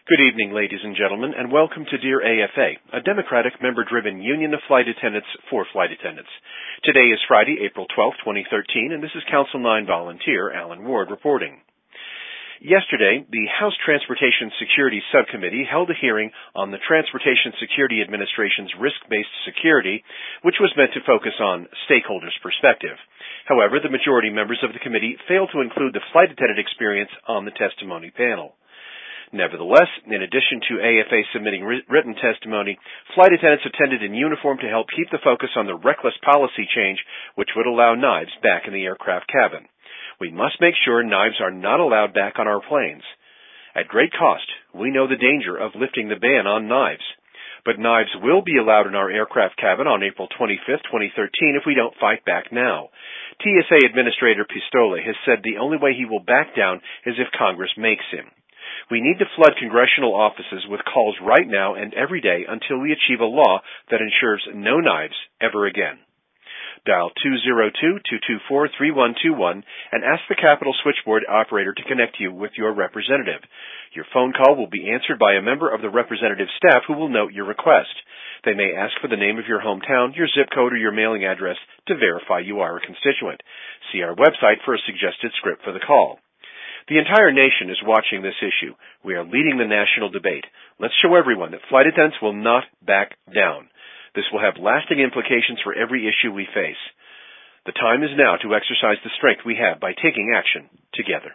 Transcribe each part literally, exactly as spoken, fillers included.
Good evening, ladies and gentlemen, and welcome to Dear A F A, a Democratic member-driven union of flight attendants for flight attendants. Today is Friday, April twelfth, twenty thirteen, and this is Council nine volunteer Alan Ward reporting. Yesterday, the House Transportation Security Subcommittee held a hearing on the Transportation Security Administration's risk-based security, which was meant to focus on stakeholders' perspective. However, the majority members of the committee failed to include the flight attendant experience on the testimony panel. Nevertheless, in addition to A F A submitting written testimony, flight attendants attended in uniform to help keep the focus on the reckless policy change which would allow knives back in the aircraft cabin. We must make sure knives are not allowed back on our planes. At great cost, we know the danger of lifting the ban on knives. But knives will be allowed in our aircraft cabin on April twenty-fifth, twenty thirteen if we don't fight back now. T S A Administrator Pistole has said the only way he will back down is if Congress makes him. We need to flood congressional offices with calls right now and every day until we achieve a law that ensures no knives ever again. Dial two zero two, two two four, three one two one and ask the Capitol switchboard operator to connect you with your representative. Your phone call will be answered by a member of the representative staff who will note your request. They may ask for the name of your hometown, your zip code, or your mailing address to verify you are a constituent. See our website for a suggested script for the call. The entire nation is watching this issue. We are leading the national debate. Let's show everyone that flight attendants will not back down. This will have lasting implications for every issue we face. The time is now to exercise the strength we have by taking action together.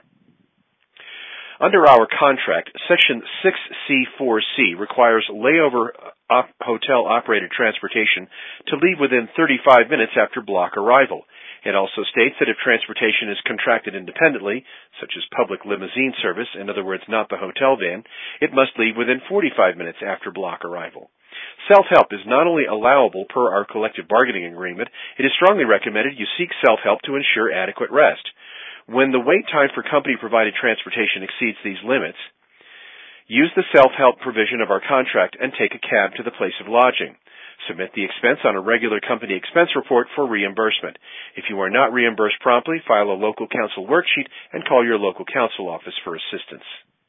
Under our contract, Section six C four C requires layover op- hotel-operated transportation to leave within thirty-five minutes after block arrival. It also states that if transportation is contracted independently, such as public limousine service, in other words, not the hotel van, it must leave within forty-five minutes after block arrival. Self-help is not only allowable per our collective bargaining agreement, it is strongly recommended you seek self-help to ensure adequate rest. When the wait time for company-provided transportation exceeds these limits, use the self-help provision of our contract and take a cab to the place of lodging. Submit the expense on a regular company expense report for reimbursement. If you are not reimbursed promptly, file a local council worksheet and call your local council office for assistance.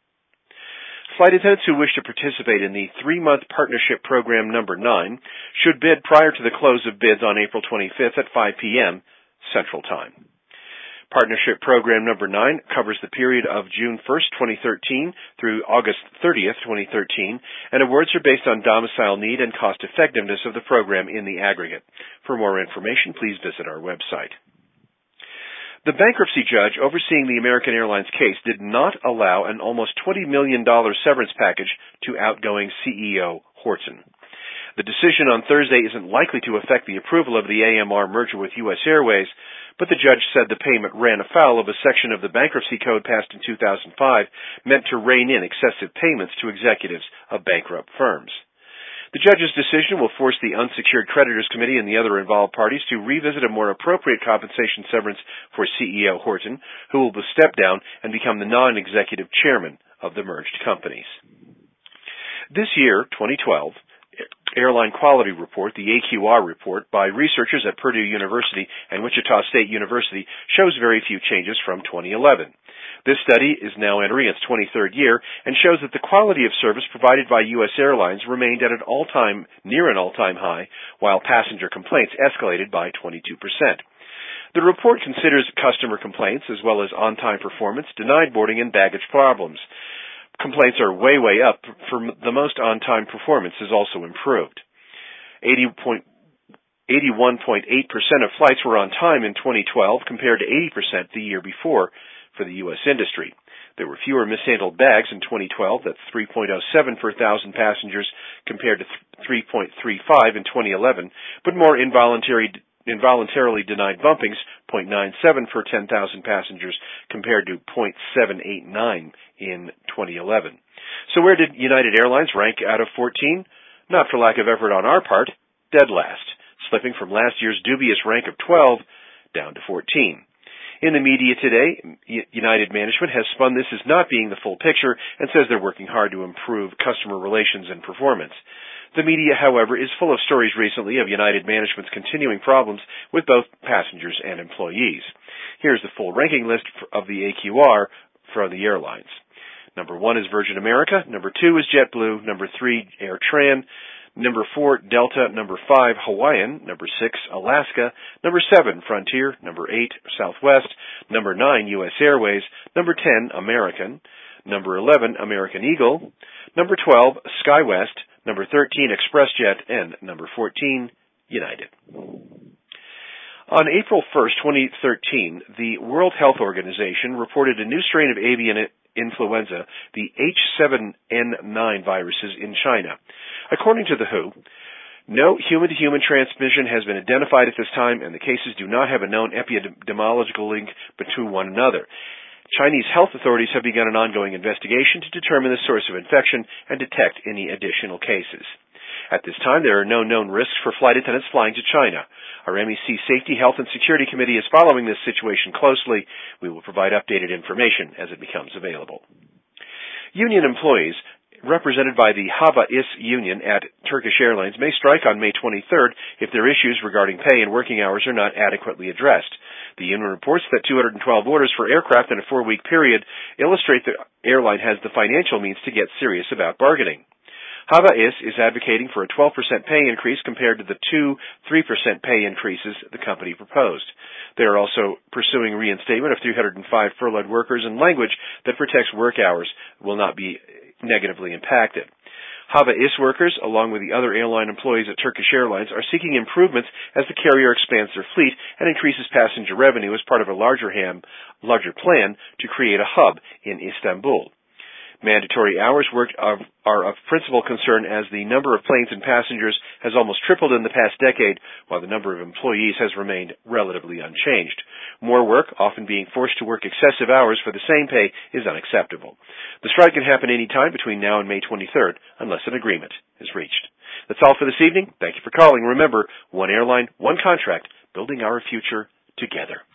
Flight attendants who wish to participate in the three-month partnership program number nine should bid prior to the close of bids on April twenty-fifth at five p.m. Central Time. Partnership Program Number nine covers the period of June first, twenty thirteen through August thirtieth, twenty thirteen, and awards are based on domicile need and cost effectiveness of the program in the aggregate. For more information, please visit our website. The bankruptcy judge overseeing the American Airlines case did not allow an almost twenty million dollars severance package to outgoing C E O Horton. The decision on Thursday isn't likely to affect the approval of the A M R merger with U S Airways, but the judge said the payment ran afoul of a section of the bankruptcy code passed in two thousand five meant to rein in excessive payments to executives of bankrupt firms. The judge's decision will force the Unsecured Creditors Committee and the other involved parties to revisit a more appropriate compensation severance for C E O Horton, who will step down and become the non-executive chairman of the merged companies. This year, twenty twelve, Airline Quality Report, the A Q R report, by researchers at Purdue University and Wichita State University shows very few changes from twenty eleven. This study is now entering its twenty-third year and shows that the quality of service provided by U S Airlines remained at an all-time, near an all-time high, while passenger complaints escalated by twenty-two percent. The report considers customer complaints as well as on-time performance, denied boarding, and baggage problems. Complaints are way, way up. For the most on-time performance is also improved. eighty-one point eight percent of flights were on time in twenty twelve compared to eighty percent the year before for the U S industry. There were fewer mishandled bags in twenty twelve, that's three point oh seven per thousand passengers compared to three point three five in twenty eleven, but more involuntary involuntarily denied bumpings, zero point nine seven per ten thousand passengers compared to zero point seven eight nine in twenty eleven. So where did United Airlines rank out of fourteen? Not for lack of effort on our part, dead last, slipping from last year's dubious rank of twelve down to fourteen. In the media today, United management has spun this as not being the full picture and says they're working hard to improve customer relations and performance. The media, however, is full of stories recently of United management's continuing problems with both passengers and employees. Here's the full ranking list of the A Q R for the airlines. Number one is Virgin America. Number two is JetBlue. Number three, AirTran. Number four, Delta. Number five, Hawaiian. Number six, Alaska. Number seven, Frontier. Number eight, Southwest. Number nine, U S Airways. Number ten, American. Number eleven, American Eagle. Number twelve, SkyWest. Number thirteen, ExpressJet. And number fourteen, United. On April first, twenty thirteen, the World Health Organization reported a new strain of avian influenza, the H seven N nine viruses, in China. According to the W H O, no human-to-human transmission has been identified at this time, and the cases do not have a known epidemiological link between one another. Chinese health authorities have begun an ongoing investigation to determine the source of infection and detect any additional cases. At this time, there are no known risks for flight attendants flying to China. Our M E C Safety, Health, and Security Committee is following this situation closely. We will provide updated information as it becomes available. Union employees, represented by the Hava I S union at Turkish Airlines, may strike on May twenty-third if their issues regarding pay and working hours are not adequately addressed. The union reports that two hundred twelve orders for aircraft in a four-week period illustrate the airline has the financial means to get serious about bargaining. Hava I S is advocating for a twelve percent pay increase compared to the two three percent pay increases the company proposed. They are also pursuing reinstatement of three hundred five furloughed workers and language that protects work hours will not be negatively impacted. Hava I S workers, along with the other airline employees at Turkish Airlines, are seeking improvements as the carrier expands their fleet and increases passenger revenue as part of a larger, ham, larger plan to create a hub in Istanbul. Mandatory hours worked are, are of principal concern as the number of planes and passengers has almost tripled in the past decade, while the number of employees has remained relatively unchanged. More work, often being forced to work excessive hours for the same pay, is unacceptable. The strike can happen any time between now and May twenty-third, unless an agreement is reached. That's all for this evening. Thank you for calling. Remember, one airline, one contract, building our future together.